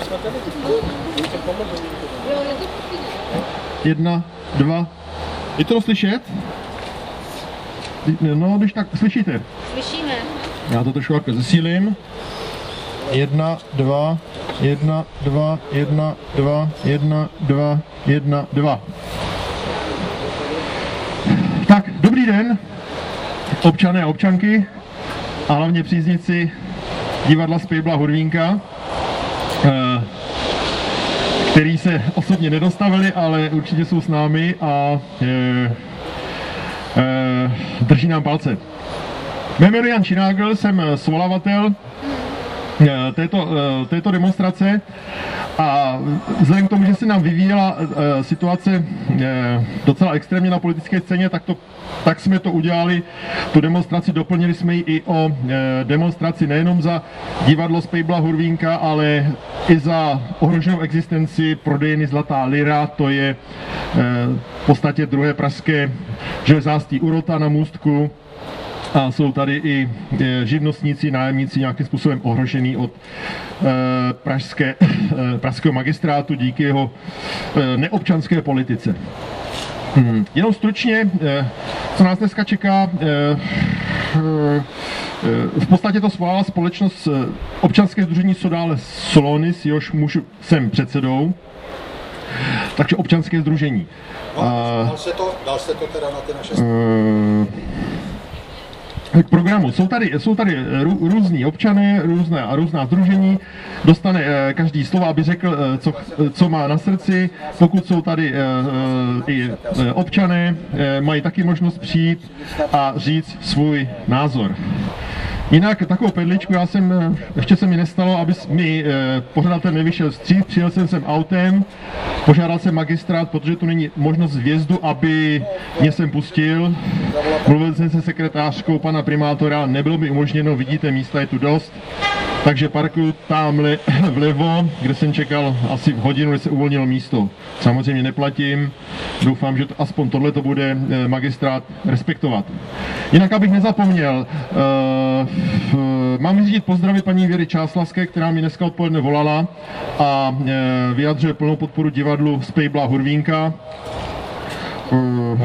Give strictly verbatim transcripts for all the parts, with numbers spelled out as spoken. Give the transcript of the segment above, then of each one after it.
Jedna, dva. Je to slyšet? No, když tak slyšíte. Slyšíme. Já to trošku jako zesílím. Jedna, dva, jedna, dva, jedna, dva, jedna, dva, jedna, dva. Tak, dobrý den, občané a občanky a hlavně příznivci divadla Spejbla Hurvínka, který se osobně nedostavili, ale určitě jsou s námi a je, je, drží nám palce. Mé jméno Jan Činágl, jsem svolavatel této, této demonstrace a vzhledem k tomu, že se nám vyvíjela situace docela extrémně na politické scéně, tak, to, tak jsme to udělali, tu demonstraci, doplnili jsme ji i o demonstraci nejenom za divadlo Spejbla Hurvínka, ale i za ohroženou existenci prodejny Zlatá lira, to je v podstatě druhé pražské železářství Urota na Můstku. A jsou tady i živnostníci, nájemníci nějakým způsobem ohrožený od e, pražské, e, pražského magistrátu díky jeho e, neobčanské politice. Hmm. Jenom stručně, e, co nás dneska čeká, e, e, v podstatě to svolala společnost občanské sdružení Co dále Solonis, jehož muž jsem předsedou, takže občanské sdružení. No, dal se to, dal se to teda na ty naše... E, K programu. Jsou tady, jsou tady rů, různí občané, různé a různá sdružení, dostane eh, každý slovo, aby řekl, eh, co, co má na srdci. Pokud jsou tady eh, i eh, občané, eh, mají taky možnost přijít a říct svůj názor. Jinak takovou pedličku, já jsem, ještě se mi nestalo, aby mi eh, pořadatel nevyšel vstříc, přijel jsem sem autem, požádal jsem magistrát, protože tu není možnost vjezdu, aby mě sem pustil. Mluvil jsem se sekretářkou pana primátora, nebylo mi umožněno, vidíte, místa je tu dost. Takže parkuju tamhle vlevo, kde jsem čekal asi hodinu, než se uvolnilo místo. Samozřejmě neplatím, doufám, že to, aspoň tohle to bude magistrát respektovat. Jinak, abych nezapomněl, uh, uh, mám říct pozdravit paní Věry Čáslavské, která mi dneska odpoledne volala a uh, vyjadřuje plnou podporu divadlu Spejbla Hurvínka. Uh, uh,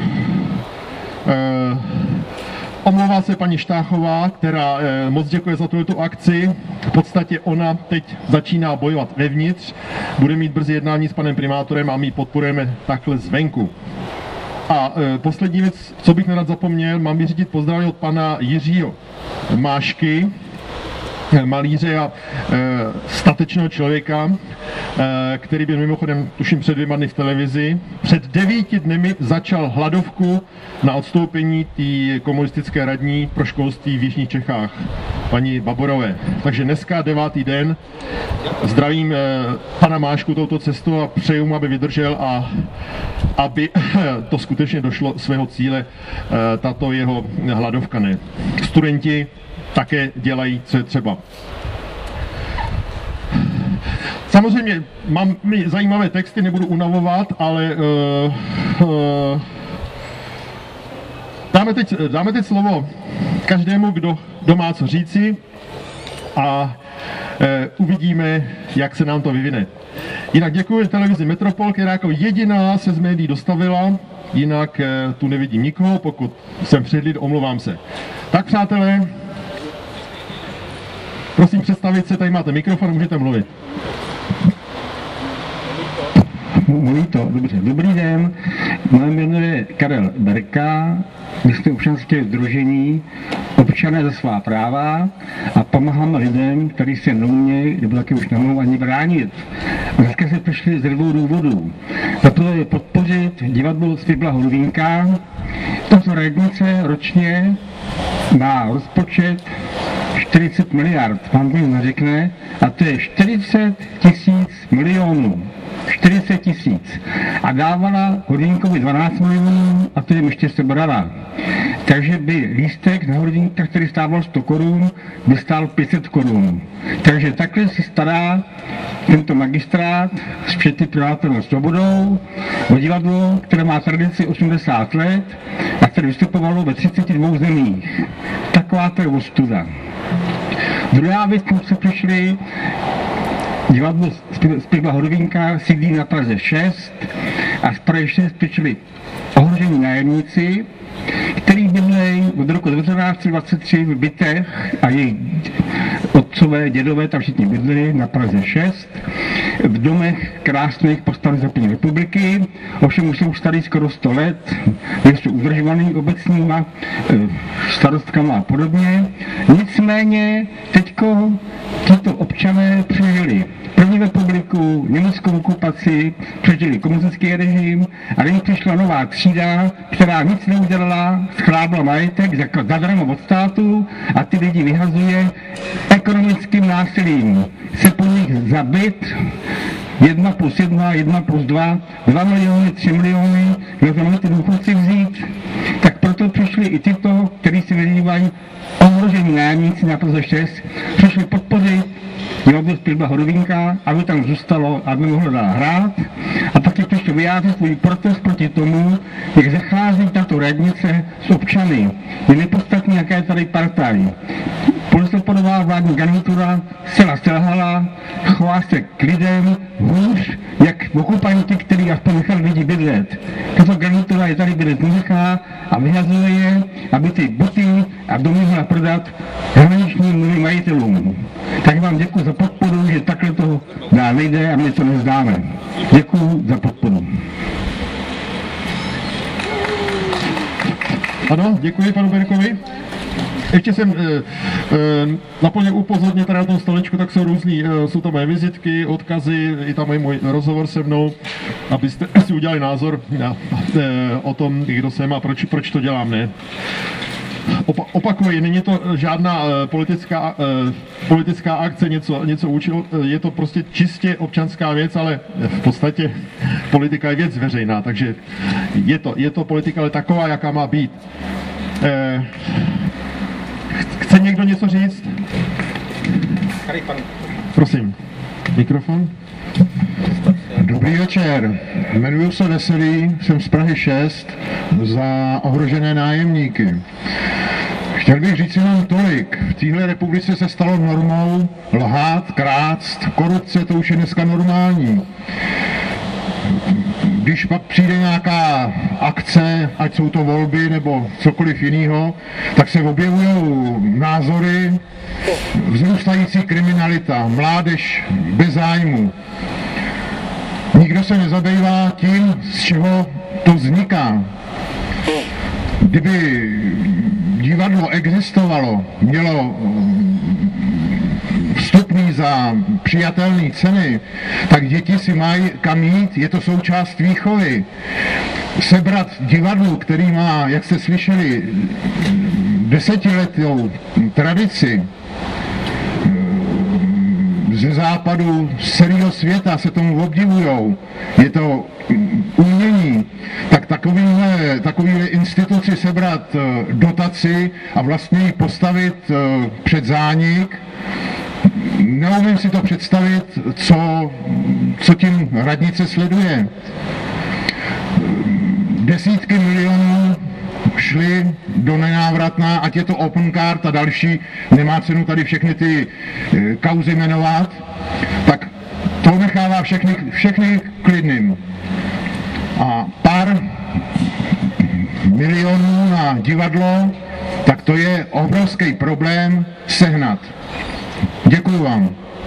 Omlouvá se paní Štáchová, která eh, moc děkuje za tuto akci. V podstatě ona teď začíná bojovat vevnitř, bude mít brzy jednání s panem primátorem a my podporujeme takhle zvenku. A eh, poslední věc, co bych nerad zapomněl, mám vyřídit pozdravy od pana Jiřího Mášky, malíře a e, statečného člověka, e, který byl mimochodem, tuším, před dvěma dny v televizi. Před devíti dny začal hladovku na odstoupení té komunistické radní pro školství v jižních Čechách, paní Baborové. Takže dneska devátý den. Zdravím e, pana Mášku touto cestou a přeju mu, aby vydržel a aby to skutečně došlo svého cíle, e, tato jeho hladovka. Ne. Studenti také dělají, co je třeba. Samozřejmě mám mi zajímavé texty, nebudu unavovat, ale uh, uh, dáme, teď, dáme teď slovo každému, kdo, kdo má co říci a uh, uvidíme, jak se nám to vyvine. Jinak děkuji televizi Metropol, která jako jediná se z médií dostavila, jinak uh, tu nevidím nikoho, pokud jsem předlid, omlouvám se. Tak, přátelé, prosím představit se, tady máte mikrofon, můžete mluvit. Mluví to, dobře. Dobrý den, moje jméno je Karel Berka, my jsme občanské sdružení Občané za svá práva a pomáháme lidem, kteří se neumějí, nebo taky už nemohou ani bránit. A dneska se přišli z dvou důvodů. Za to je podpořit divadlo Spejbla Hurvínka, tato radnice ročně má rozpočet čtyřicet miliard, vám to neřekne, a to je čtyřicet tisíc milionů. čtyřicet tisíc. A dávala Hurvínkovi dvanáct milionů a to jim ještě sebrala. Takže by lístek na Hurvínka, který stával sto korun, by stál pět set korun. Takže takhle se stará tento magistrát s předty primátorem Svobodou o divadlo, které má tradici osmdesát let a které vystupovalo ve třiceti dvou zemích. Taková to je ostuda. Druhá věc, kam se přišli, Divadlo Spidla Hodovínka sídlí na Praze šest a z Prahy šest přišli ohrožení nájemníci, který bydlejí od roku devatenáct dvacet tři v bytech a jejich otcové, dědové tam všichni bydleli na Praze šest, v domech krásných postavených za první republiky, ovšem už jsou starý skoro sto let, jsou udržovaný obecníma starostkama a podobně. Nicméně teďko tito občané přežili první republiku, německou okupaci, přežili komunistický režim a nyní přišla nová třída, která nic neudělala, schrábla majetek zadarmo od státu a ty lidi vyhazuje ekonomickým násilím. Se po nich zabit jedna plus jedna, jedna plus dva, dva miliony, tři miliony, kde znamená ty důchodci vzít, tak proto přišli i tyto, kteří si vyzývají ohrožení nájemníci na Praze šest, přišli podpořit Divadlo Spidla Hodovínka, aby tam zůstalo, aby mohlo dál hrát a taky přišli vyjádřit svůj protest proti tomu, jak zachází tato radnice s občany. Je nepodstatný, jaká je tady partaj. Polistopadová vládní garnitura zcela selhala, chová se k lidem hůř, jak okupanti, kteří aspoň nechali lidi bydlet. Tato garnitura je tady bydlet nenechá a vyhazuje je, aby ty byty a domy mohla prodat hraničním majitelům. Tak vám děkuji za podporu, že takhle to dál nejde a my to nezdáme. Děkuji za podporu. Ano, děkuji panu Berkovi. Ještě jsem e, e, naplně upozornit teda na tom stolečku, tak jsou různý, e, jsou tam moje vizitky, odkazy, i tam je můj rozhovor se mnou, abyste si udělali názor na, e, o tom, kdo jsem a proč, proč to dělám, ne? Opa, opakuji, není to žádná e, politická, e, politická akce, něco, něco učil, je to prostě čistě občanská věc, ale v podstatě politika je věc veřejná, takže je to, je to politika, ale taková, jaká má být. E, Chce někdo něco říct? Prosím, mikrofon. Dobrý večer, jmenuji se Veselý, jsem z Prahy šest za ohrožené nájemníky. Chtěl bych říct jenom tolik, v téhle republice se stalo normou lhát, krást, korupce, to už je dneska normální. Když pak přijde nějaká akce, ať jsou to volby nebo cokoliv jiného, tak se objevují názory, vzrůstající kriminalita, mládež bez zájmu. Nikdo se nezabývá tím, z čeho to vzniká. Kdyby divadlo existovalo, mělo vstupný za přijatelné ceny, tak děti si mají kam jít, je to součást výchovy. Sebrat divadlu, který má, jak jste slyšeli, desetiletou tradici, ze západu, z celého světa se tomu obdivujou, je to umění, tak takovýhle, takovýhle instituci sebrat dotaci a vlastně ji postavit před zánik, neumím si to představit, co, co tím radnice sleduje. Desítky milionů šly do nenávratná, ať je to Opencard a další, nemá cenu tady všechny ty kauzy jmenovat, tak to nechává všechny, všechny klidným. A pár milionů na divadlo, tak to je obrovský problém sehnat. Děkuju vám.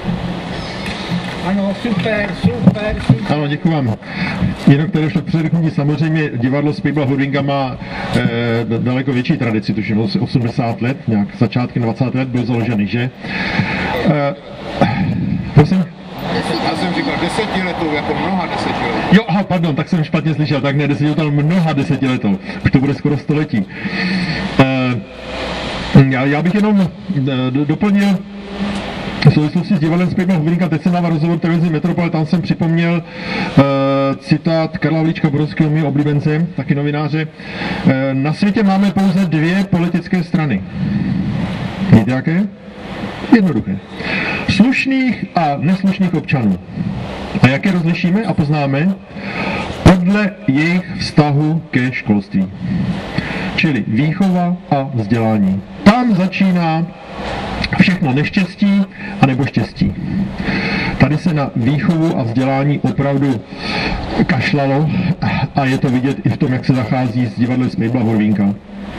Ano, super, super, super. Ano, děkuji vám. Jenom které šlo předchozí, samozřejmě divadlo Spidla Hodovínka má e, daleko větší tradici, tuším osmdesát let, nějak začátky dvacátých let byl založený, že? E, prosím? Já jsem říkal desetiletou, jako mnoha desetiletou. Jo, aha, pardon, tak jsem špatně slyšel, tak ne desetiletou, mnoha desetiletou, už to bude skoro století. E, já, já bych jenom e, doplnil v souvislosti s divadlem Spidla Hodovínka, teď jsem dával rozhovor televizi Metropole, tam jsem připomněl uh, citát Karla Havlíčka Borovského, mého oblíbence, taky novináře. Uh, na světě máme pouze dvě politické strany. Víte jaké? Jednoduché. Slušných a neslušných občanů. A jak je rozlišíme a poznáme? Podle jejich vztahu ke školství. Čili výchova a vzdělání. Tam začíná všechno neštěstí a nebo štěstí. Tady se na výchovu a vzdělání opravdu kašlalo a je to vidět i v tom, jak se zachází s divadlem Smejbla Horvínka.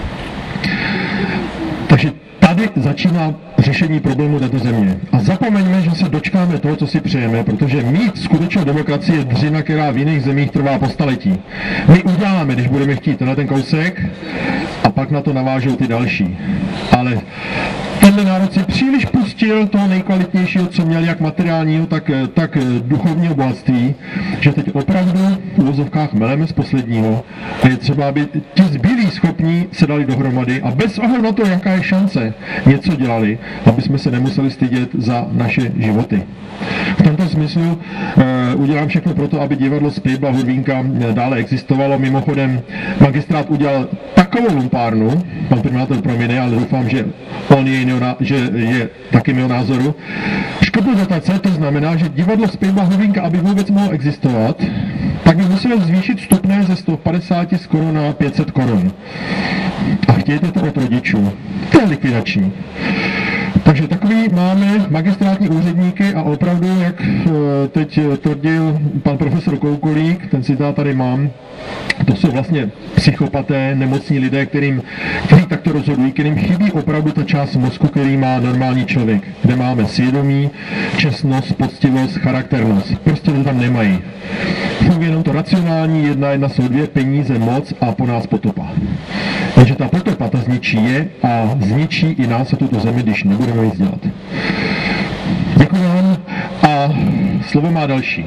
Takže tady začíná řešení problému této země. A zapomeňme, že se dočkáme toho, co si přejeme, protože mít skutečnou demokracii je dřina, která v jiných zemích trvá po staletí. My uděláme, když budeme chtít na ten kousek, a pak na to navážou ty další. Ale tenhle národ si příliš pustil toho nejkvalitnějšího, co měl, jak materiálního, tak, tak duchovního bohatství, že teď opravdu v uvozovkách meleme z posledního a je třeba, aby ti zbylí schopní se dali dohromady a bez ohledu na to, jaká je šance, něco dělali, aby jsme se nemuseli stydět za naše životy. V tomto smyslu e, udělám všechno pro to, aby divadlo Smejbla Horvínka dále existovalo. Mimochodem, magistrát udělal takovou lumpárnu, pan primátor promine, ale doufám, že on je, jiného, že je taky mého názoru. Škrtnu dotace, to znamená, že divadlo Smejbla Horvínka, aby vůbec mohlo existovat, tak by muselo zvýšit vstupné ze sto padesát skoro na pět set korun. A chtějte to od rodičů. To je likvidační. Takže takový máme magistrátní úředníky a opravdu, jak teď tvrdil pan profesor Koukolík, ten citát tady mám, to jsou vlastně psychopaté, nemocní lidé, kterým, kteří takto rozhodují, kterým chybí opravdu ta část mozku, který má normální člověk, kde máme svědomí, čestnost, poctivost, charakternost. Prostě to tam nemají. Funguje jenom to racionální, jedna jedna jsou dvě, peníze, moc a po nás potopa. Takže ta potopa ta zničí je a zničí i nás a tuto zemi, když nebudeme nic dělat. Děkuji vám a slovo má další.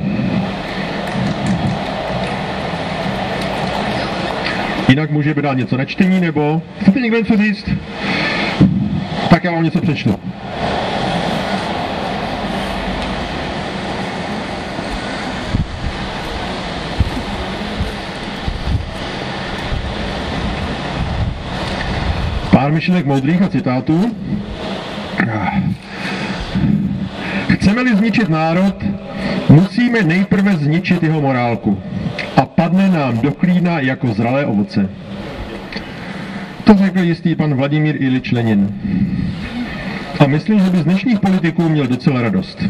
Jinak může dát něco na čtení, nebo chcete někdo něco říct? Tak já vám něco přečtu. Pár myšlenek moudrých a citátů. Chceme-li zničit národ, musíme nejprve zničit jeho morálku. A padne nám do klína jako zralé ovoce. To řekl jistý pan Vladimír Ilič Lenin. A myslím, že by z dnešních politiků měl docela radost.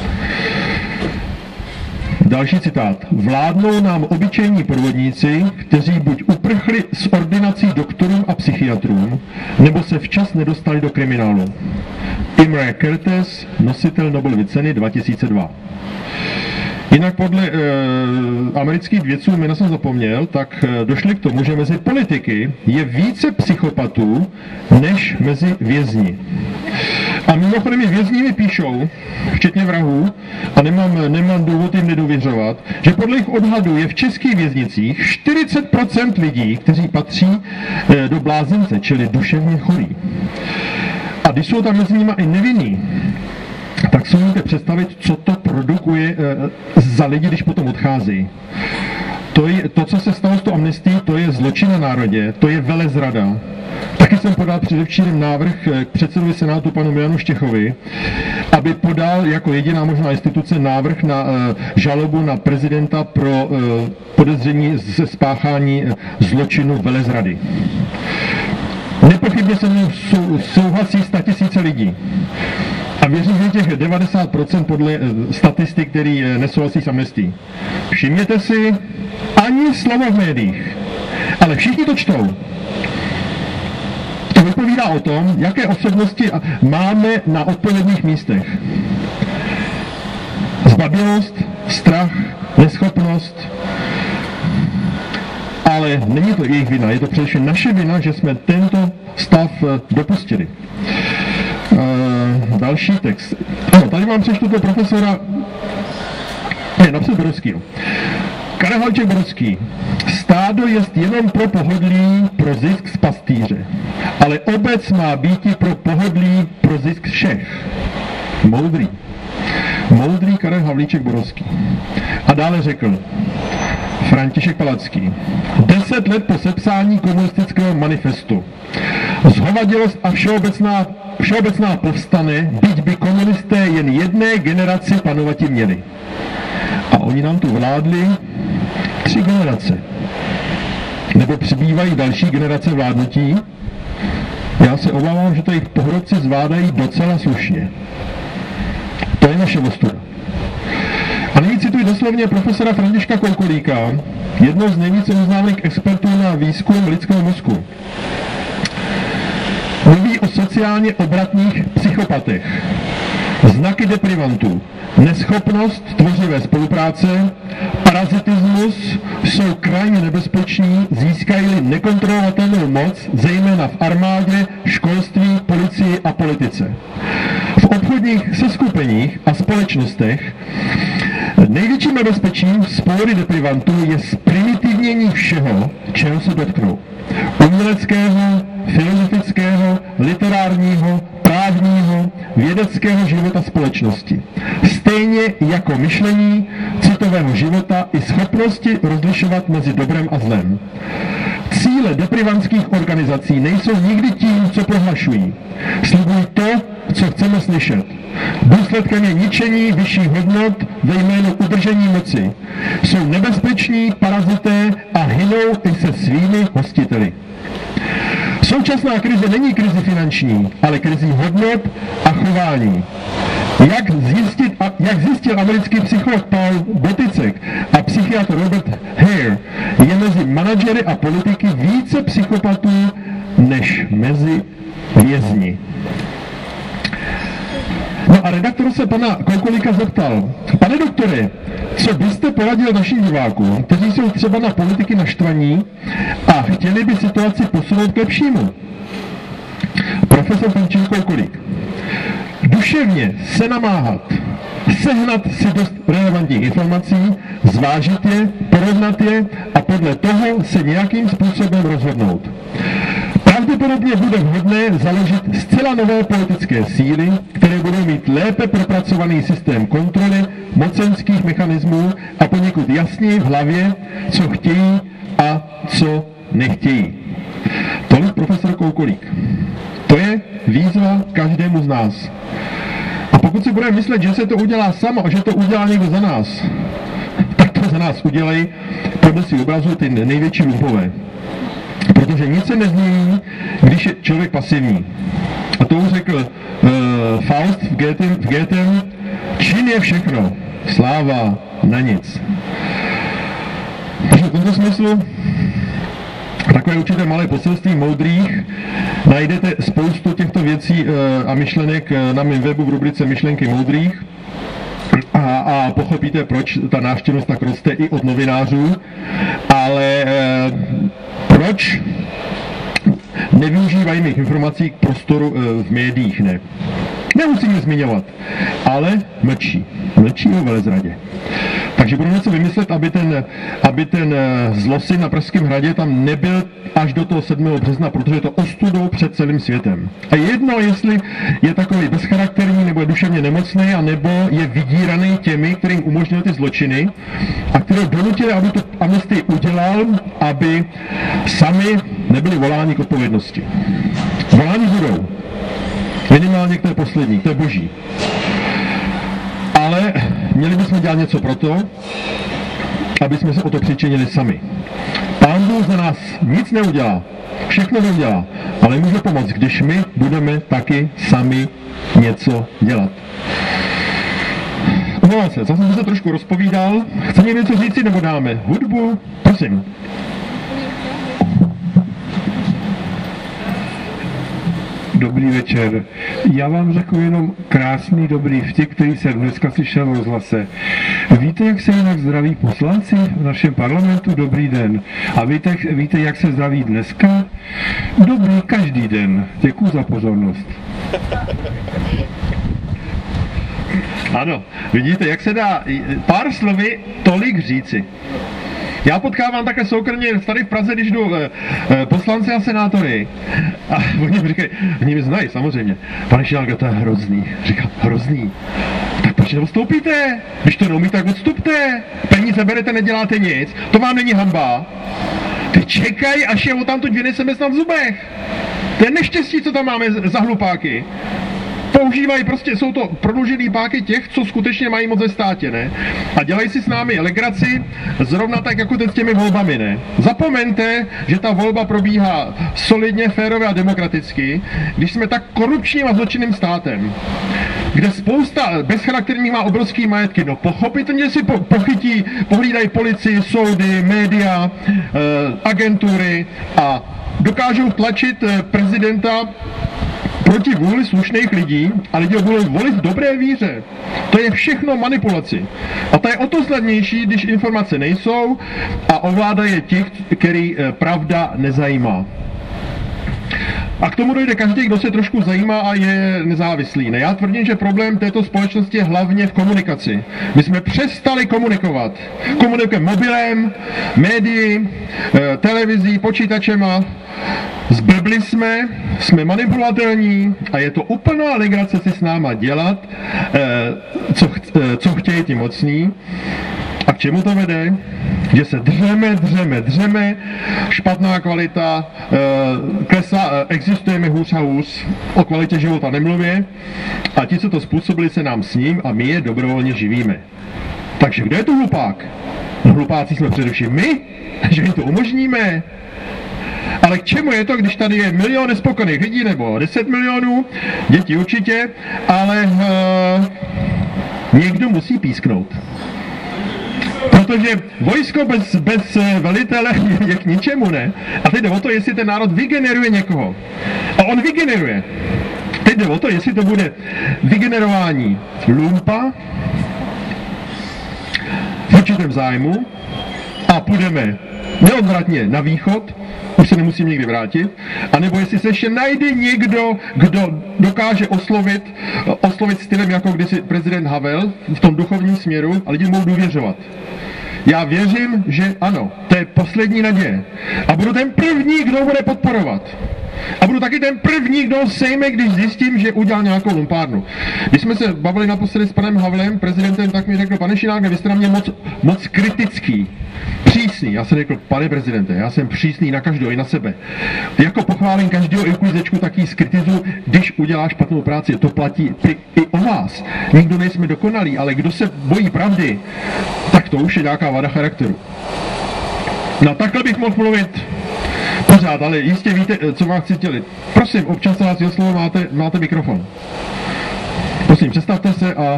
Další citát. Vládnou nám obyčejní podvodníci, kteří buď uprchli z ordinací doktorům a psychiatrům, nebo se včas nedostali do kriminálu. Imre Kertész, nositel Nobelovy ceny dva tisíce dva. Jinak podle e, amerických vědců, jména jsem zapomněl, tak e, došli k tomu, že mezi politiky je více psychopatů než mezi vězni. A mimochodem i vězni mi píšou, včetně vrahů, a nemám, nemám důvod jim nedověřovat, že podle jejich odhadů je v českých věznicích čtyřicet procent lidí, kteří patří e, do blázence, čili duševně chorí. A když jsou tam mezi nimi i nevinní, tak si můžete představit, co to produkuje e, za lidi, když potom odchází. To, je, to, co se stalo s tou amnestií, to je zločin na národě, to je velezrada. Taky jsem podal předevčírem návrh k předsedovi Senátu panu Milanu Štěchovi, aby podal jako jediná možná instituce návrh na e, žalobu na prezidenta pro e, podezření ze spáchání e, zločinu velezrady. Nepochybně se mnou sou, souhlasí statisíce lidí. A věřím, že těch devadesát procent podle statistik, který nesouhlasí s amnestií. Všimněte si, ani slovo v médiích, ale všichni to čtou. To vypovídá o tom, jaké osobnosti máme na odpovědných místech. Zbabělost, strach, neschopnost, ale není to jejich vina, je to především naše vina, že jsme tento stav dopustili. Uh, další text. Ano, tady mám přečtu toho profesora, ne, napsat Borovskýho. Karel Havlíček Borovský. Stádo jest jenom pro pohodlí, pro zisk z pastýře, ale obec má být pro pohodlí, pro zisk všech. Moudrý. Moudrý Karel Havlíček Borovský. A dále řekl František Palacký. Deset let po sepsání komunistického manifestu. Zhovadilost a všeobecná, všeobecná povstane, byť by komunisté jen jedné generaci panovati měli. A oni nám tu vládli tři generace. Nebo přibývají další generace vládnutí. Já se obávám, že to jejich pohrodci zvládají docela slušně. To je naše ostuda. doslovně profesora Františka Koukolíka, jednoho z nejvíce uznávaných expertů na výzkum lidského mozku. Mluví o sociálně obratných psychopatech, znaky deprivantů, neschopnost tvořivé spolupráce, parazitismus jsou krajně nebezpeční, získají-li nekontrolovatelnou moc, zejména v armádě, školství, policii a politice. V obchodních seskupeních a společnostech největším nebezpečím z pohody deprivantů je zprimitivnění všeho, čeho se dotknou. Uměleckého, filozofického, literárního, právního, vědeckého života společnosti. Stejně jako myšlení, citového života i schopnosti rozlišovat mezi dobrem a zlem. Cíle deprivantských organizací nejsou nikdy tím, co prohlašují. Slibují to, co chceme slyšet. Důsledkem je ničení vyšších hodnot ve jménu udržení moci. Jsou nebezpeční parazité a hynou i se svými hostiteli. Současná krize není krizi finanční, ale krizi hodnot a chování. Jak, zjistit, jak zjistil americký psycholog Paul Boticek a psychiatr Robert Hare, je mezi manažery a politiky více psychopatů než mezi vězni. No a redaktor se pana Koukolíka zeptal: pane doktore, co byste poradil našim divákům, kteří jsou třeba na politiky naštvaní a chtěli by situaci posunout k lepšímu? Profesor František Koukolík: duševně se namáhat, sehnat si dost relevantních informací, zvážit je, porovnat je a podle toho se nějakým způsobem rozhodnout. Pravděpodobně bude vhodné založit zcela nové politické síly, které budou mít lépe propracovaný systém kontroly mocenských mechanismů a poněkud jasněji v hlavě, co chtějí a co nechtějí. Tolik profesor Koukolík. To je výzva každému z nás. A pokud si budeme myslet, že se to udělá samo a že to udělá někdo za nás, tak to za nás udělej podle si obrazu ty největší lumpové. Protože nic se nezmění, když je člověk pasivní. A to už řekl uh, Faust v Goethem, v Goethem, čin je všechno, sláva na nic. Takže v tomto smyslu takové určité malé poselství moudrých. Najdete spoustu těchto věcí uh, a myšlenek na mém webu v rubrice Myšlenky moudrých. A, a pochopíte, proč ta návštěvnost tak roste i od novinářů, ale e, proč nevyužívají mých informací k prostoru e, v médiích, ne. Nemusím je zmiňovat, ale mlčí. Mlčí o velezradě. Takže budu něco vymyslet, aby ten, aby ten zlosin na Pražském hradě tam nebyl až do toho sedmého března, protože je to ostudou před celým světem. A jedno, jestli je takový bezcharakterní, nebo je duševně nemocný, a nebo je vydíraný těmi, kterým umožnil ty zločiny a které donutili, aby tu amnestii udělal, aby sami nebyli voláni k odpovědnosti. Voláni budou. Minimálně k té poslední, k té boží. Ale měli bychom dělat něco pro to, aby jsme se o to přičinili sami. Pán Bůh za nás nic neudělá, všechno neudělá, ale může pomoct, když my budeme taky sami něco dělat. Omlouvám se, zase jsem se trošku rozpovídal. Chce někdo něco říci, nebo dáme hudbu? Prosím. Dobrý večer. Já vám řeknu jenom krásný dobrý vtip, který jsem dneska slyšel v rozhlase. Víte, jak se jinak zdraví poslanci v našem parlamentu? Dobrý den. A víte, víte, jak se zdraví dneska? Dobrý každý den. Děkuji za pozornost. Ano, vidíte, jak se dá pár slovy tolik říci. Já potkávám takhle soukromně tady v Praze, když jdu e, e, poslanci a senátory. A oni mi říkají, oni mi znají samozřejmě. Pane Šilánka, to je hrozný. Říkám, hrozný. Tak proč neodstoupíte? Když to neumí, tak odstupte. Peníze berete, neděláte nic. To vám není hanba. Ty čekaj, až je o tamtud vyneseme snad v zubech. To je neštěstí, co tam máme za hlupáky. používají prostě, jsou to prodloužený páky těch, co skutečně mají moc ve státě, ne? A dělají si s námi legraci, zrovna tak jako teď s těmi volbami, ne? Zapomeňte, že ta volba probíhá solidně, férově a demokraticky, když jsme tak korupčním a zločinným státem, kde spousta bezcharakterních má obrovský majetky, no pochopitelně si po, pochytí, pohlídají policii, soudy, média, e, agentury a dokážou tlačit prezidenta proti vůli slušných lidí a lidi ho budou volit v dobré víře. To je všechno manipulaci. A to je o to snadnější, když informace nejsou a ovládají ti, který pravda nezajímá. A k tomu dojde každý, kdo se trošku zajímá a je nezávislý. Ne? Já tvrdím, že problém této společnosti je hlavně v komunikaci. My jsme přestali komunikovat. Komunikujeme mobilem, médii, televizí, počítačema. Zblbli jsme, jsme manipulovatelní a je to úplná legrace si s náma dělat, co, co chtějí ti mocní. A k čemu to vede? Že se dřeme, dřeme, dřeme, špatná kvalita, klesá, existujeme hůř a hůř, o kvalitě života nemluvě a ti, co to způsobili, se nám s ním a my je dobrovolně živíme. Takže kdo je to hlupák? No hlupáci jsme především my, že jim to umožníme. Ale k čemu je to, když tady je milion nespokojených lidí, nebo deset milionů, děti určitě, ale uh, někdo musí písknout. Protože vojsko bez, bez velitele je k ničemu, ne? A teď jde o to, jestli ten národ vygeneruje někoho. A on vygeneruje. Teď jde o to, jestli to bude vygenerování lumpa v určitém zájmu a půjdeme neodvratně na východ, už se nemusím nikdy vrátit, anebo jestli se ještě najde někdo, kdo dokáže oslovit, oslovit stylem jako kdysi prezident Havel v tom duchovním směru a lidi mohou důvěřovat. Já věřím, že ano, to je poslední naděje. A budu ten první, kdo bude podporovat. A budu taky ten první, kdo sejme, když zjistím, že udělal nějakou lumpárnu. Když jsme se bavili naposledy s panem Havlem, prezidentem, tak mi řekl, pane Šinák, vy jste na mě moc, moc kritický, přísný. Já jsem řekl, pane prezidente, já jsem přísný na každého i na sebe. Jako pochválím každého i uklízečku, tak jí skritizu, když udělá špatnou práci. To platí i, i o vás. Nikdo nejsme dokonalí, ale kdo se bojí pravdy, tak to už je nějaká vada charakteru. No takhle bych mohl mluvit pořád, ale jistě víte, co vám chci sdělit. Prosím, občas vás jo slovo, máte, máte mikrofon. Prosím, představte se a...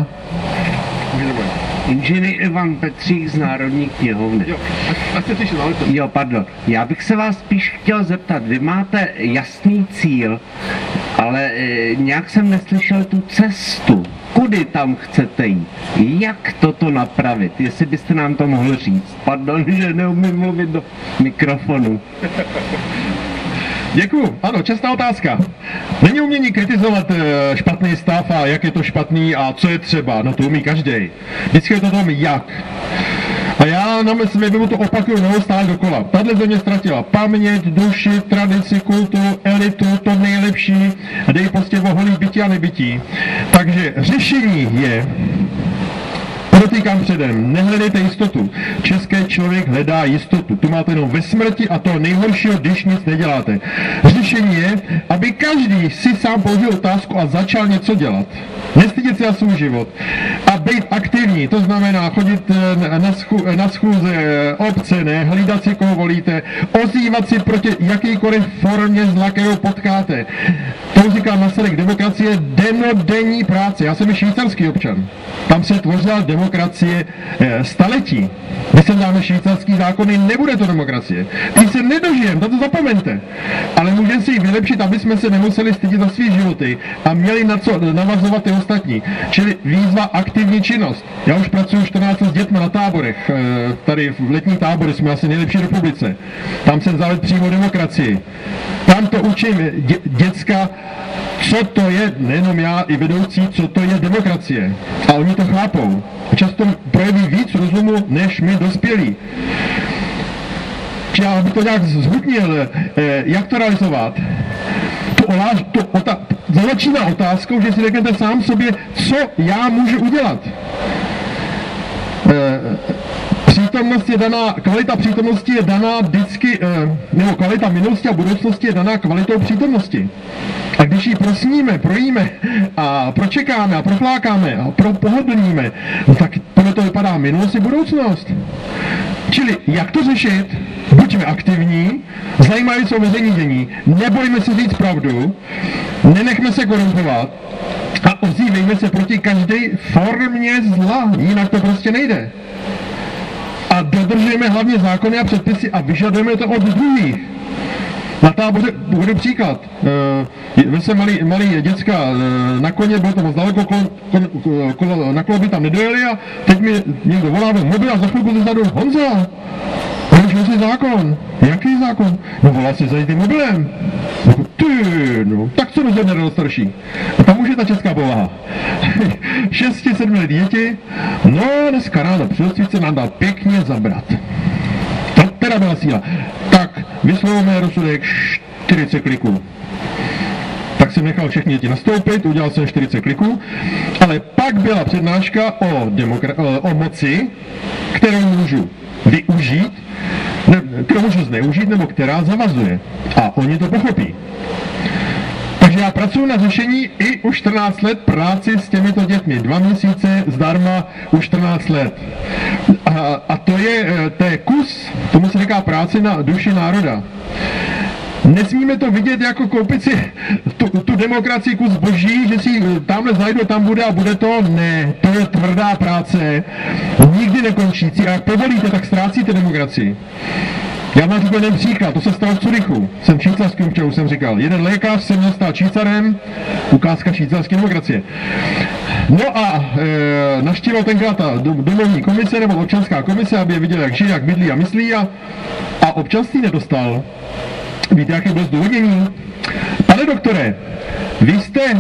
Inženýr Ivan Petřík z Národní knihovny. Jo, a jste slyšel, ale to... Jo, pardon. Já bych se vás spíš chtěl zeptat, vy máte jasný cíl, ale e, nějak jsem neslyšel tu cestu. Kudy tam chcete jít? Jak toto napravit? Jestli byste nám to mohl říct. Pardon, že neumím mluvit do mikrofonu. Děkuju. Ano, čestná otázka. Není umění kritizovat e, špatný stav a jak je to špatný a co je třeba. No to umí každej. Vždycky je to tom jak. A já na mě to opakuju neustále dokola. Tahle země ztratila paměť, duši, tradici, kulturu, elitu, to nejlepší. Dej prostě o holý bytí a nebytí. Takže řešení je... Podotýkám předem, nehledejte jistotu. Český člověk hledá jistotu. Tu máte jenom ve smrti a to nejhoršího, když nic neděláte. Řešení je, aby každý si sám položil otázku a začal něco dělat. Nestydět se za svůj život a být aktivní, to znamená chodit na, schů, na schůze obce, ne, hlídat si, koho volíte, ozývat si proti jakýkoliv formě zla, kterou potkáte. To říká Masaryk, demokracie je denodenní práce. Já jsem i švýcarský občan. Tam se tvořila demokracie e, staletí. Když se dáme švýcarský zákony, nebude to demokracie. Když se nedožijeme, to zapomeňte. Ale můžeme si ji vylepšit, aby jsme se nemuseli stydět za svý životy a měli na co navazovat ty ostatní. Čili výzva aktivní činnost. Já už pracuji čtrnáct let s dětmi na táborech. E, tady v letní tábory jsme asi nejlepší republice. Tam jsem zavedl přímo demokracii. Tam to učím dě, děcka, co to je, nejenom já, i vedoucí, co to je demokracie. A oni to chápou. Často projeví víc rozumu, než my dospělí. Či já bych to nějak zhutnil, eh, jak to realizovat. To, oláž, to ota, začíná otázkou, že si řeknete sám sobě, co já můžu udělat. Eh, Přítomnost je daná, kvalita přítomnosti je daná vždycky, nebo kvalita minulosti a budoucnosti je daná kvalitou přítomnosti. A když ji prosníme, projíme a pročekáme a proflákáme a pro pohodlníme, no tak podle toho vypadá minulost i budoucnost. Čili jak to řešit? Buďme aktivní, zajímavé jsou veřejní dění, nebojme se říct pravdu, nenechme se korumpovat a ozývejme se proti každé formě zla, jinak to prostě nejde. A dodržujeme hlavně zákony a předpisy a vyžadujeme to od druhých. Na táboře, budu příklad, vy se malí, malí děcka na koně, bylo to moc daleko, kol, kol, kol, na kolo by tam nedojeli a teď mi někdo volá do mobil a za chvilku zezadu, Honza, porušil jsi zákon. Jaký zákon? No volá si za tím mobilem. No, ty, no, tak co rozhodne do starší? A tam už je ta česká povaha. Šesti, sedmi děti, no dneska ráno při rozcvičce nám dal pěkně zabrat. To teda byla síla. Tak, vyslovujeme rozsudek čtyřicet kliků. Tak jsem nechal všechny děti nastoupit, udělal jsem čtyřicet kliků, ale pak byla přednáška o, demokra- o moci, kterou můžu využít, ne, kterou můžu zneužít, nebo která zavazuje. A oni to pochopí. Takže já pracuji na řešení i už čtrnáct let práci s těmito dětmi. Dva měsíce zdarma už čtrnáct let. A, a to, je, to je kus, tomu se říká práce na duši národa. Nesmíme to vidět jako koupit si tu, tu demokracii kus boží, že si tamhle zajdu, tam bude a bude to. Ne, to je tvrdá práce, nikdy nekončící. A jak povolíte, tak ztrácíte demokracii. Já vám řekl jeden příklad, to se stalo v Curychu. Jsem švýcarským občanem, jsem říkal. Jeden lékař se měl stát Švýcarem, ukázka švýcarské demokracie. No a e, navštívil tenkrát ta domovní komise nebo občanská komise, aby je viděl, jak žije, jak bydlí a myslí a, a občanství nedostal. Víte, jaké bylo zdůvodnění? Pane doktore, vy jste e,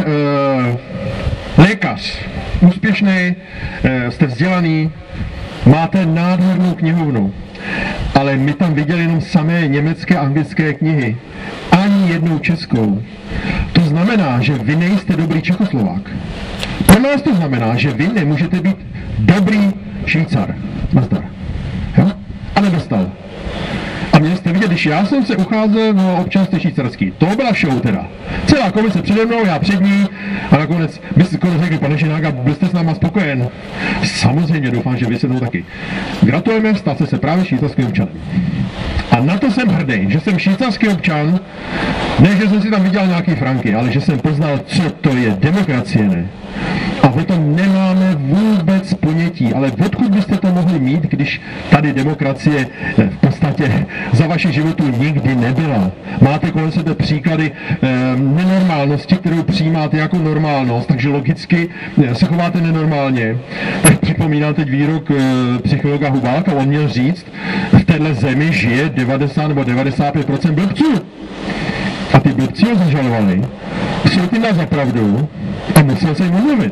lékař, úspěšný, e, jste vzdělaný, máte nádhernou knihovnu, ale my tam viděli jenom samé německé a anglické knihy, ani jednou českou. To znamená, že vy nejste dobrý Čechoslovák. Pro nás to znamená, že vy nemůžete být dobrý Švýcar. Nazdar. Jo? A nedostal. A měli jste vidět, když já jsem se ucházel o občanství švýcarský. To byla show teda. Celá komise přede mnou, já před ní a nakonec by si řekli, pane Žinága, byl jste s náma spokojen. Samozřejmě doufám, že vy se mnou taky. Gratulujeme, stal jste se právě švýcarským občanem. A na to jsem hrdý, že jsem švýcarský občan, ne, že jsem si tam viděl nějaký franky, ale že jsem poznal, co to je demokracie, ne. A o tom nemáme vůbec ponětí, ale odkud byste to mohli mít, když tady demokracie v podstatě za vaši životu nikdy nebyla. Máte kolem sebe příklady eh, nenormálnosti, kterou přijímáte jako normálnost, takže logicky se chováte nenormálně. Tak připomínám teď výrok eh, psychologa Hubálka, on měl říct, v téhle zemi žije devadesát nebo devadesát pět procent blbců. A ty blbci ho zažalovali, jsou tím dát za pravdu a musel se jim omluvit.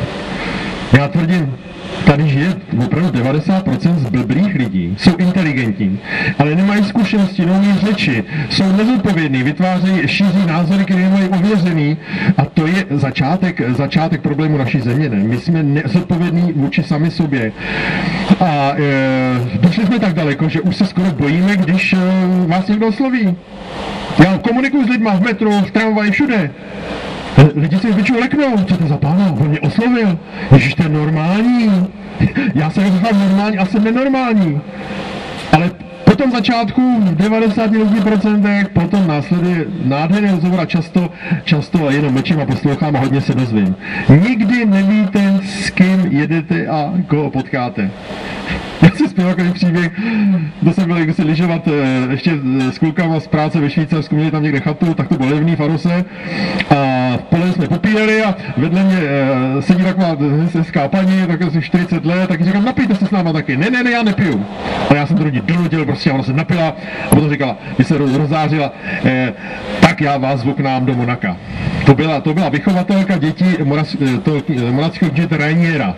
Já tvrdím, tady žije opravdu devadesát procent z blblých lidí, jsou inteligentní, ale nemají zkušenosti, neumí řeči, jsou nezodpovědní, vytvářejí, šíří názory, které nemají ověřený a to je začátek, začátek problému naší země. Ne? My jsme nezodpovědní vůči sami sobě. A e, došli jsme tak daleko, že už se skoro bojíme, když e, vás někdo osloví. Já komunikuju s lidma v metru, v tramvaji, všude. Lidi si zvyčují leknou, co to za pána, on mě oslovil. Ježiš, to je normální. Já jsem říkal normální a jsem nenormální. Ale po tom začátku v devadesáti procent potom následuje nádherný rozhovor a často, často jenom mlčím a poslouchám a hodně se dozvím. Nikdy nevíte, s kým jedete a koho potkáte. Já si zpěl takový příběh, to jsem byl se lyžovat ještě s klukama z práce ve Švýcarsku, měli tam někde chatu, tak to bylo levný v Arose a v pole jsme popíjeli a vedle mě sedí taková hezká paní, tak asi čtyřicet let, tak říkám, napijte se s náma taky. Ne, ne, ne, já nepiju. A já jsem to rodí donutil, prostě ona se napila a potom říkala, když se rozzářila, eh, tak já vás zvu k nám do Monaka. To byla, to byla vychovatelka dětí moravského knížete Rainiera.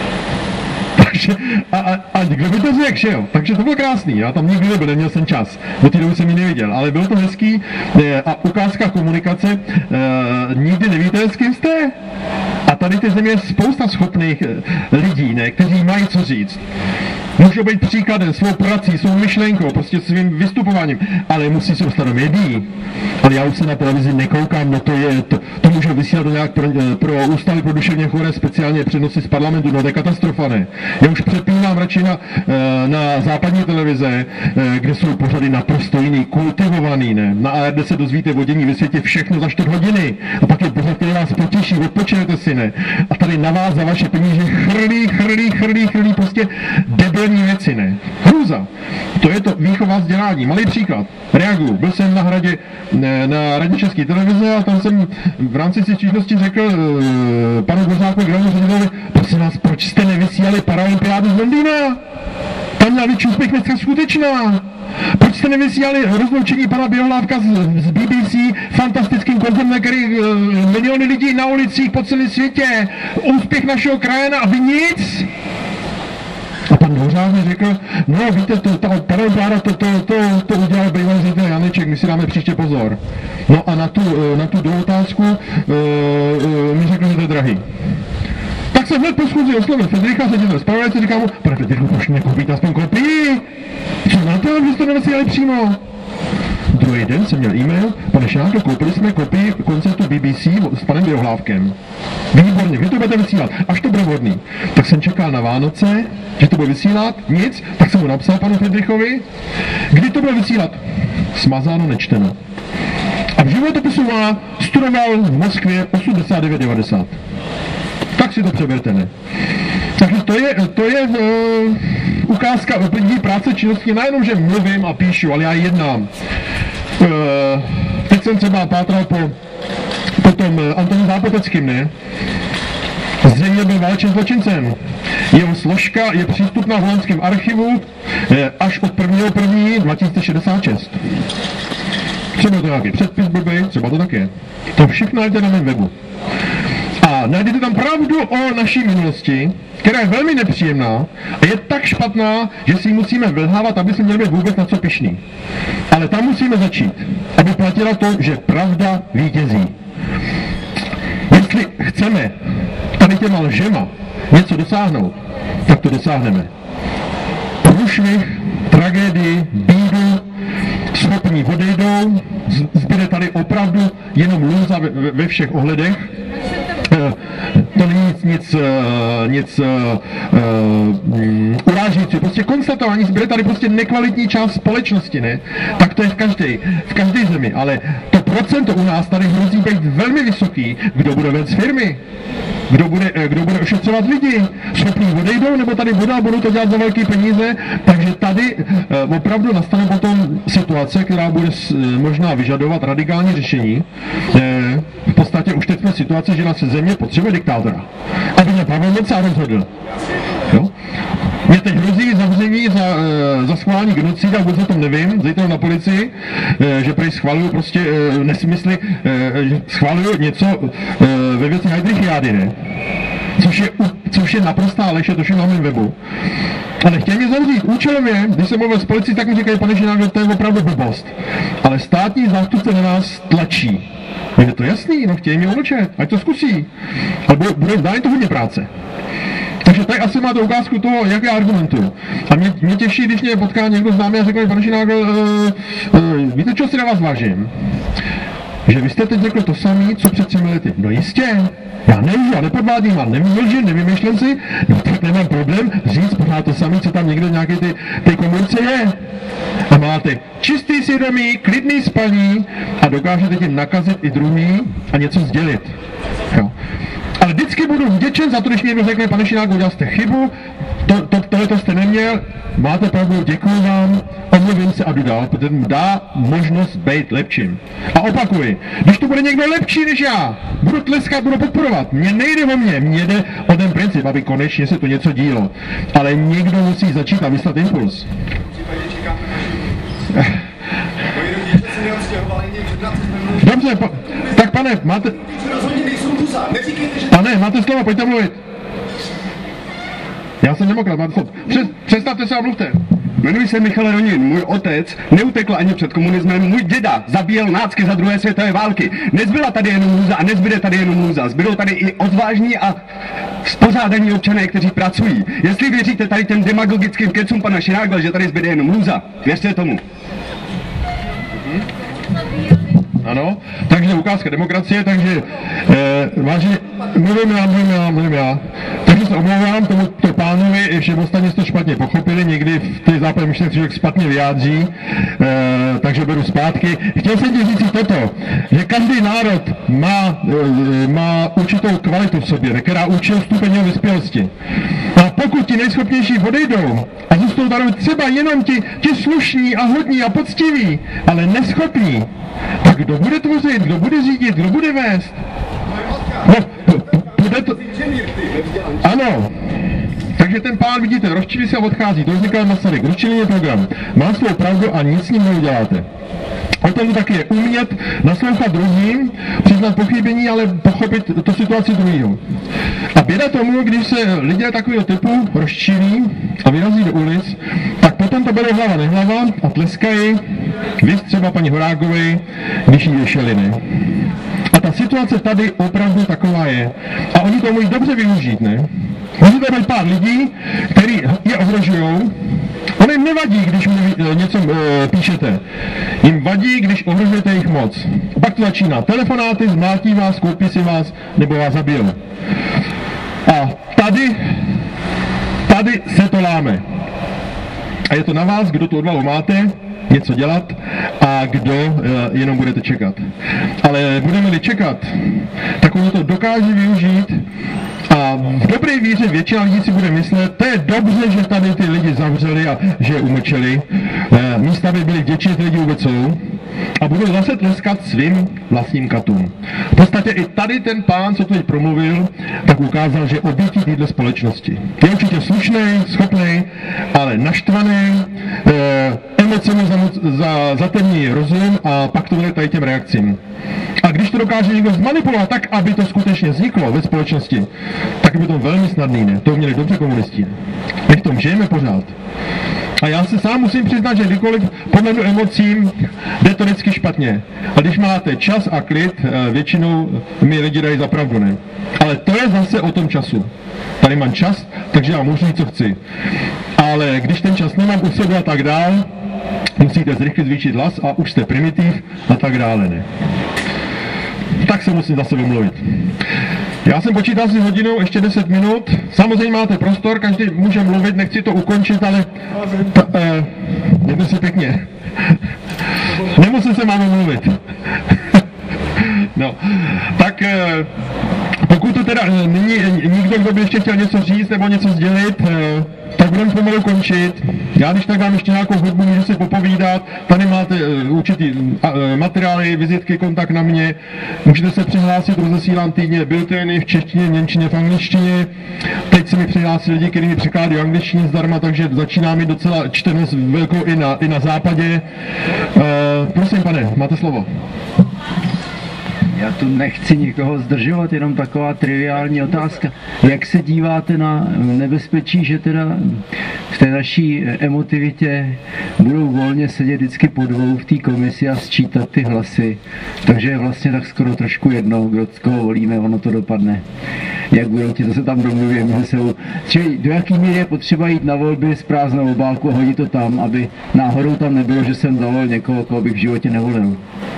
Takže, a, a, a kdo by to řekl, že jo? Takže to bylo krásný, já tam nikdy nebyl, neměl jsem čas, od té doby jsem ji neviděl, ale bylo to hezký a ukázka komunikace, e, nikdy nevíte, s kým jste. A tady ty země je spousta schopných lidí, ne, kteří mají co říct. Můžou být příkladem svou prací, svou myšlenkou, prostě svým vystupováním, ale musí se dostat do médií. Ale já už se na televizi nekoukám, no to je, to, to může vysílat do nějak pro, pro ústavy pro duševně choré, speciálně přenosy z parlamentu, no to je katastrofa, ne? Já už přepínám radši na, na západní televize, kde jsou pořady naprosto jiný, kultivovaný, ne? Na A R D se dozvíte o dění ve světě všechno za čtvrt hodiny a pak je pořad, který vás potěší, odpočinete si, ne? A tady na vás za vaše peníze chrlí, chrlí, chrlí, chrlí, prostě debilní věci, ne? Hrůza. To je to výchova vzdělání. Malý příklad. Reaguju. Byl jsem na hradě, ne, na radě České televize a tam jsem v rámci si stížnosti řekl e, panu Dvořákovi, generálnímu řediteli, prosím vás, proč jste nevysílali paralympiádu z Londýna? Tam měla větší úspěch dneska skutečná. Proč jste nevysílali rozloučení pana Bělohlávka z, z B B C fantastickým koncem, který e, miliony lidí na ulicích po celém světě, úspěch našeho krajana a vy nic? A pan Dvořák mi řekl, no víte, to, ta paralympiáda, to, to, to, to udělal bývalý ředitel Janeček, my si dáme příště pozor. No a na tu, na tu druhou otázku uh, uh, mi řekl, že to je drahý. Tak jsem hned po schůzi oslovil Fedricha, ředitel zpravodajce, říkám mu, pane Fedrichu, proč nekoupíte aspoň kopii? Co na to, že jste nevysílali přímo? Druhý den jsem měl e-mail, pane Šáko, koupili jsme kopii koncertu B B C s panem Bělohlávkem. Výborně, kdy to budete vysílat? Až to bude vhodný. Tak jsem čekal na Vánoce, že to bude vysílat, nic, tak jsem mu napsal panu Friedrichovi, kdy to bude vysílat? Smazáno, nečteno. A v životopisu má studoval v Moskvě osmdesát devět devadesát. Tak si to přeberte, ne? Takže to je, to je uh, ukázka lidí práce činnosti, nejenom, že mluvím a píšu, ale já jednám. Uh, teď jsem třeba pátral po, po tom uh, Antonu Zápoteckým, ne? Zřejmě byl válečným zločincem. Jeho složka je přístupná v holandském archivu eh, až od prvního prvního dva tisíce šedesát šest. Třeba to nějaký předpis blbej, třeba to tak je. To všechno najdete na mém webu. A najdete tam pravdu o naší minulosti, která je velmi nepříjemná a je tak špatná, že si ji musíme vylhávat, aby jsme měli být vůbec na co pyšný. Ale tam musíme začít, aby platila to, že pravda vítězí. Jestli chceme tady těma lžema něco dosáhnout, tak to dosáhneme. Průšvih, tragédii, bídu, schopní odejdou, zbyde tady opravdu jenom lůza ve, ve všech ohledech. To není nic, nic, nic uh, uh, urážící, prostě konstatování, zbyde tady prostě nekvalitní část společnosti, ne? Tak to je v každé, v každé zemi, ale to procento u nás tady hrozí být velmi vysoký. Kdo bude vést firmy? Kdo bude, kdo bude ošetřovat lidi? Schopní odejdou, nebo tady budou, budou to dělat za velké peníze? Takže tady uh, opravdu nastane potom situace, která bude uh, možná vyžadovat radikální řešení. Uh, v podstatě už teď jsme v situaci, že naše země potřebuje diktátora, aby mě Pavel Mocár rozhodl. Jo? Mě teď hrozí zavření za, e, za schválení genocida, vůbec o tom nevím, zejte na policii, e, že prej schvaluju prostě e, nesmysly, e, že schvaluju něco e, ve věci Heydrichiády, ne? Což je, což je naprostá lež, to je na mém webu. Ale chtějí mě zavřít účelově, když jsem mluvil s policií, tak mi říkají, pane Žinák, že to je opravdu blbost. Ale státní zástupce na nás tlačí. Je to jasný, no chtějí mě umlčet, ať to zkusí. Ale bude, bude dát to hodně práce. Takže tady asi máte ukázku toho, jak já argumentuju. A mě, mě těší, když mě potká někdo známý a řekl mi, pane Žinák, uh, uh, víte, čeho si na vás vážím? Že vy jste teď řekl to samé, co před třemi lety. No jistě, já nevím, já nepodvádím, já nevymlžím, nevymýšlím si, no tak nemám problém říct pořád to samé, co tam někde nějaké ty, ty komunce je. A máte čistý svědomí, klidný spaní a dokážete tím nakazit i druhý a něco sdělit. Jo. Ale vždycky budu vděčen za to, když mi někdo řekne, pane Žinák, udělal jste chybu, to, to, tohle jste neměl, máte pravdu, děkuji vám, omluvím se a jdu dál, protože mu dá možnost být lepším. A opakuji, když to bude někdo lepší než já, budu tleskat, budu podporovat. Mně nejde o mě, mně jde o ten princip, aby konečně se to něco dílo. Ale někdo musí začít a vyslat impuls. Dobře, pa, tak pane, máte... Pane, máte slovo, pojďte mluvit. Já jsem demokrat, máte slovo. Přes, představte se a mluvte. Jmenuji se Michal Ronin, můj otec neutekl ani před komunismem, můj děda zabíjel nácky za druhé světové války. Nezbyla tady jenom lůza a nezbyde tady jenom lůza, zbydou tady i odvážní a spořádaní občané, kteří pracují. Jestli věříte tady těm demagogickým kecům pana Šrágla, že tady zbyde jenom lůza, věřte tomu. Ano, takže ukázka demokracie, takže eh, vážně, mluvím já, mluvím já, mluvím já. Takže se omlouvám tomuto pánovi, i všem ostatní to špatně pochopili, někdy v té západní myšlenky člověk špatně vyjádří, eh, takže beru zpátky. Chtěl jsem ti říct toto, že každý národ má, eh, má určitou kvalitu v sobě, která určil stupeň jeho vyspělosti. A pokud ti nejschopnější odejdou a zůstanou tady třeba jenom ti, ti slušní a hodní a poctiví, ale neschopní, tak kdo bude tvořit, kdo bude řídit, kdo bude vést? No, bude to... Ano. Takže ten pán, vidíte, rozčilí se a odchází, to vznikal Masaryk, rozčilí je program. Má svou pravdu a nic s ním neuděláte. O tom to taky je umět naslouchat druhým, přiznat pochybení, ale pochopit tu situaci druhého. A běda tomu, když se lidé takového typu rozčilí a vyrazí do ulic, tak potom to bere hlava nehlava a tleskají, vy třeba paní Horákovej, když jí věšeliny. A ta situace tady opravdu taková je. A oni to můžou dobře využít, ne? Můžete mít pár lidí, kteří je ohrožujou. Ono jim nevadí, když mluví, něco e, píšete. Jim vadí, když ohrožujete jejich moc. Pak to začíná. Telefonáty, zmlátí vás, koupí si vás, nebo vás zabijou. A tady, tady se to láme. A je to na vás, kdo tu odvahu máte, něco dělat a kdo e, jenom budete čekat. Ale budeme-li čekat, tak oni to dokáže využít a v dobré víře většina lidí si bude myslet, to je dobře, že tady ty lidi zavřeli a že je umlčeli. E, místa by byli vděční, ty lidi vůbec jsou. A budou zase tleskat svým vlastním katům. V podstatě i tady ten pán, co teď promluvil, tak ukázal, že obětí této společnosti. Je určitě slušný, schopný, ale naštvaný, e, emocemi za, zatemní rozum a pak to bude tady těm reakcím. A když to dokáže někdo zmanipulovat tak, aby to skutečně vzniklo ve společnosti, tak by to velmi snadný, ne? To měli dobře komunisti. My v tom žijeme pořád. A já se sám musím přiznat, že kdykoliv podlehnu emocím, jde to vždycky špatně. A když máte čas a klid, většinou mi lidi dají za pravdu, ne? Ale to je zase o tom času. Tady mám čas, takže já můžu říct, co chci. Ale když ten čas nemám u sebe a tak dál, musíte zrychlit zvýšit hlas a už jste primitiv a tak dále, ne? Tak se musím zase omluvit. Já jsem počítal si hodinou, ještě deset minut. Samozřejmě máte prostor, každý může mluvit, nechci to ukončit, ale eh, mějte si pěkně. Nemusím se máme mluvit. No, tak eh, pokud to teda není nikdo, kdo by ještě chtěl něco říct nebo něco sdělit, eh, tak budeme pomalu končit. Já když tak dám ještě nějakou hudbu, můžu si popovídat. Tady máte uh, určitý uh, materiály, vizitky, kontakt na mě. Můžete se přihlásit, rozesílám týdně bilteny v češtině, v němčině, v angličtině. Teď se mi přihlásí lidi, kteří mi překládají angličtině zdarma, takže začíná mi docela čtenost velkou i na, i na západě. Uh, prosím, pane, máte slovo. Já tu nechci nikoho zdržovat, jenom taková triviální otázka. Jak se díváte na nebezpečí, že teda v té naší emotivitě budou volně sedět vždycky po dvou v té komisi a sčítat ty hlasy? Takže je vlastně tak skoro trošku jedno, kdo koho volíme, ono to dopadne. Jak budou ti, to se tam domluví mezi sebou. Čili do jaký míry je potřeba jít na volby s prázdnou obálku a hodit to tam, aby náhodou tam nebylo, že jsem zavolil někoho, koho bych v životě nevolil.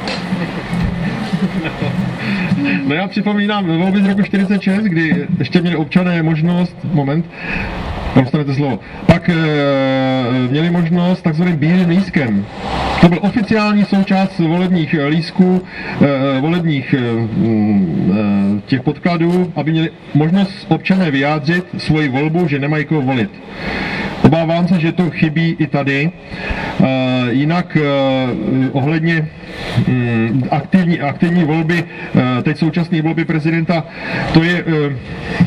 No já připomínám volby z roku čtyřicet šest, kdy ještě měli občané možnost, moment, dostanete slovo, pak e, měli možnost takzvaným bílým lístkem. To byl oficiální součást volebních lístků, e, volebních e, e, těch podkladů, aby měli možnost občané vyjádřit svoji volbu, že nemají koho volit. Obávám se, že to chybí i tady. E, jinak e, ohledně mm, aktivní, aktivní volby, e, teď současné volby prezidenta, to je... E,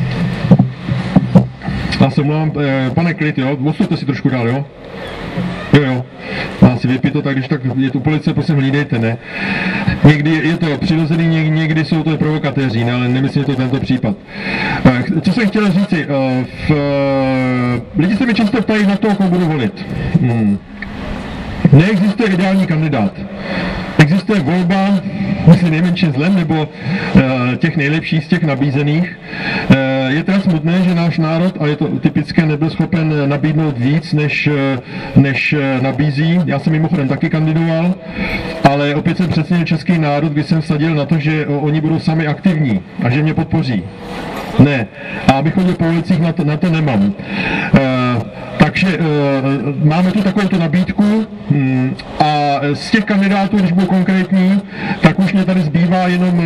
já se mluvám, e, pane Klid, jo, odstupte si trošku dál, jo? Jo, jo. Já si vypít to tak, když tak je tu policie, prosím, hlídejte, ne? Někdy je to přirozený, někdy, někdy jsou to provokatéři, ne? Ale nemyslím, že to tento případ. E, co jsem chtěl říci, e, v, e, lidi se mi často ptají na to, koho budu volit. Hmm. Neexistuje ideální kandidát. Existuje volba, myslím nejmenším zlem, nebo e, těch nejlepších z těch nabízených. E, Je teda smutné, že náš národ, a je to typické, nebyl schopen nabídnout víc, než, než nabízí. Já jsem mimochodem taky kandidoval, ale opět jsem přesně český národ, když jsem vsadil na to, že oni budou sami aktivní a že mě podpoří. Ne. A abych chodil po ulicích, na to, na to nemám. Takže máme tu takovou nabídku a z těch kandidátů, když budu konkrétní, tak už mě tady zbývá jenom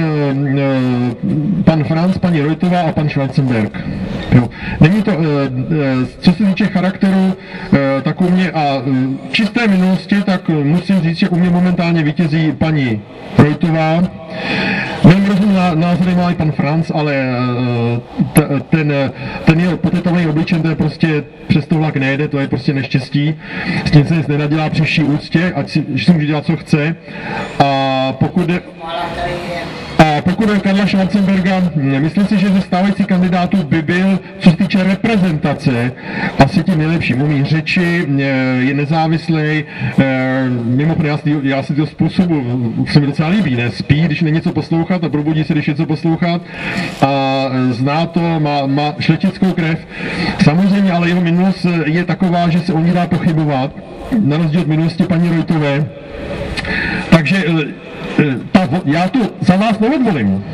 pan Franz, paní Rojtová a pan Schwarzenberg. Jo. Není to, co se týče charakteru, tak u mě a čisté minulosti, tak musím říct, že u mě momentálně vítězí paní Rojtová. Velmi rozumný názory má i pan Franz, ale ten, ten jeho potetovaný obličen, to je prostě přes to vlak nejde, to je prostě neštěstí. S tím se nic nenadělá při vší úctě, ať si, si může dělat, co chce. A pokud je, a pokud je Karla Schwarzenberga, myslím si, že ze stávajících kandidátů by byl, co se týče reprezentace, asi tím nejlepším. Umí řeči, je nezávislý, mimochodem já si, já si toho způsobu se mi docela líbí, ne? Spí, když není něco poslouchat a probudí se, když je co poslouchat a zná to, má, má šlechtickou krev. Samozřejmě, ale jeho minulost je taková, že se o ní dá pochybovat, na rozdíl od minulosti paní Rojtové. Takže ta, já to za vás neodvolím.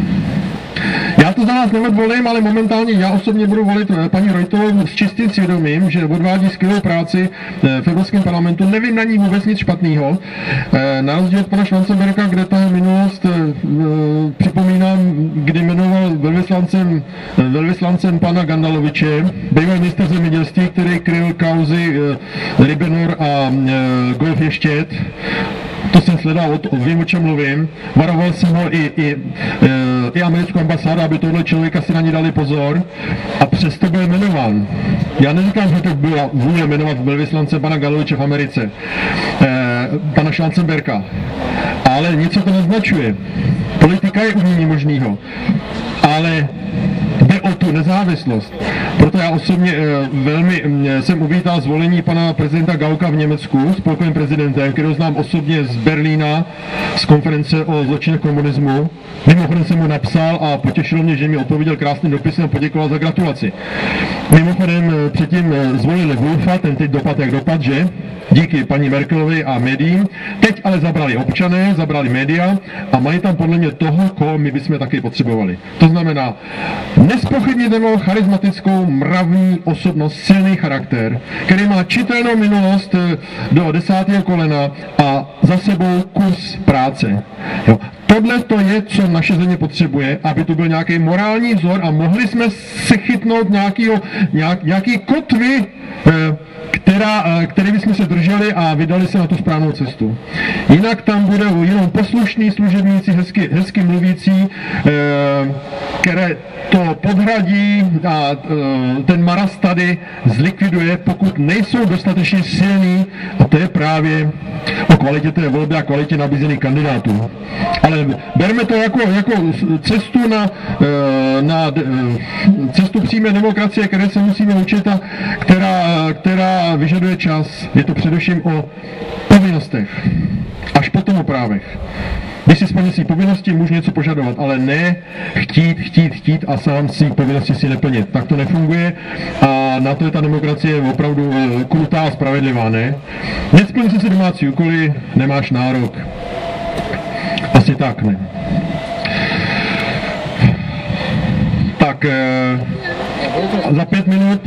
Já to za vás neodvolím, ale momentálně já osobně budu volit paní Rojtovou s čistým svědomím, že odvádí skvělou práci v Evropském parlamentu. Nevím na ní vůbec nic špatného. Na rozdíl od pana Schwarzenberga, kde ta minulost, připomínám, kdy jmenoval velvyslancem, velvyslancem pana Gandaloviče, bývalý ministr zemědělství, který kryl kauzy Rybenor a Golf Ještět. To jsem sledoval, vím, o čem mluvím. Varoval jsem ho i, i, i americkou ambasádu, aby tohle člověka si na ní dali pozor a přesto byl jmenován. Já neříkám, že to byla vůle jmenovat velvyslance pana Gandaloviče v Americe, eh, pana Schwarzenberga, ale něco to naznačuje. Politika je umění možného, ale jde o tu nezávislost. Proto já osobně e, velmi e, jsem uvítal zvolení pana prezidenta Gauka v Německu, spolkovým prezidentem, kterého znám osobně z Berlína, z konference o zločinech komunismu. Mimochodem jsem mu napsal a potěšilo mě, že mi odpověděl krásným dopisem a poděkoval za gratulaci. Mimochodem e, předtím e, zvolili Wolfa, ten teď dopad jak dopad, že? Díky paní Merkelovi a médiím. Teď ale zabrali občané, zabrali média a mají tam podle mě toho, koho my bychom taky potřebovali. To znamená nespochybnitelnou, charismatickou, mravní osobnost, silný charakter, který má čitelnou minulost do desátého kolena a za sebou kus práce. Jo. Tohle to je, co naše země potřebuje, aby tu byl nějaký morální vzor a mohli jsme se chytnout nějakýho, nějak, nějaký kotvy, která, který bychom se drželi a vydali se na tu správnou cestu. Jinak tam budou jenom poslušní služebníci, hezky, hezky mluvící, které to podhradí a ten maras tady zlikviduje, pokud nejsou dostatečně silní, a to je právě o kvalitě té volby a kvalitě nabízených kandidátů. Ale berme to jako, jako cestu na, na cestu přímé demokracie, které se musíme učit a která, která vyžaduje čas. Je to především o povinnostech, až potom o právech. Když si splní svý povinnosti, můžu něco požadovat, ale ne chtít, chtít, chtít a sám si povinnosti si neplnit. Tak to nefunguje a na to je ta demokracie opravdu krutá a spravedlivá, ne? Nesplní si domácí úkoly, nemáš nárok. Asi tak, ne? Tak... Eh... za pět minut.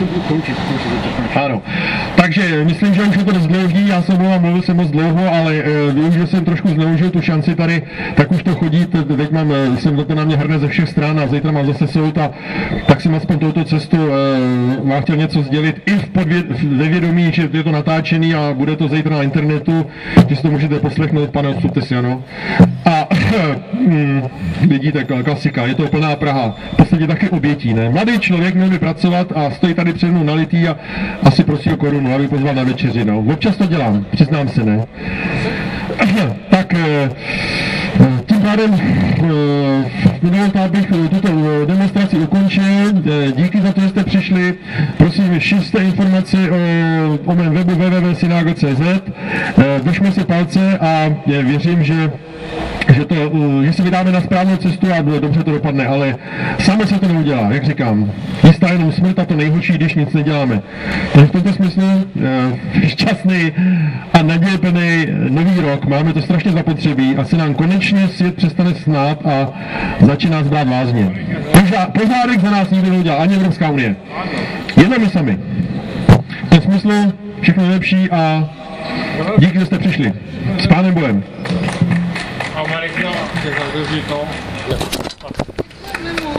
Ano. Takže myslím, že už je to dost dlouhý, já jsem mluvil, mluvil jsem moc dlouho, ale e, využil jsem trošku, zneužil tu šanci tady, tak už to chodí, teď mám, jsem to na mě hrne ze všech stran a zítra mám zase soud a tak jsem aspoň touto cestu e, vám chtěl něco sdělit i v podvě, ve vědomí, že je to natáčený a bude to zítra na internetu, že si to můžete poslechnout, pane, odstupte si, ano. A mm, vidíte, klasika, je to plná Praha, v podstatě taky obětí, ne? Mladý člověk měl by pracovat a stojí tady před mnou nalitý a asi prosí o korunu, aby pozval na večeři, no. Občas to dělám, přiznám se, ne? Tak tím pádem dovolte, abych tuto demonstraci ukončil. Díky za to, že jste přišli. Prosím, šiřte informace o, o mém webu w w w tečka synago tečka c z. Držme si palce a věřím, že že, to, že se vydáme na správnou cestu a dobře to dopadne, ale samo se to neudělá, jak říkám. Jistá jenom smrt a to nejhorší, když nic neděláme. Takže v tomto smyslu šťastný a nadějeplný nový rok, máme to strašně zapotřebí, asi nám konečně svět přestane snát a začíná nás brát vážně. Pořádek za nás nikdo neudělal, ani Evropská unie. Jenom my sami. V tom smyslu všechno nejlepší a díky, že jste přišli. S Pánem Bohem. Amerika,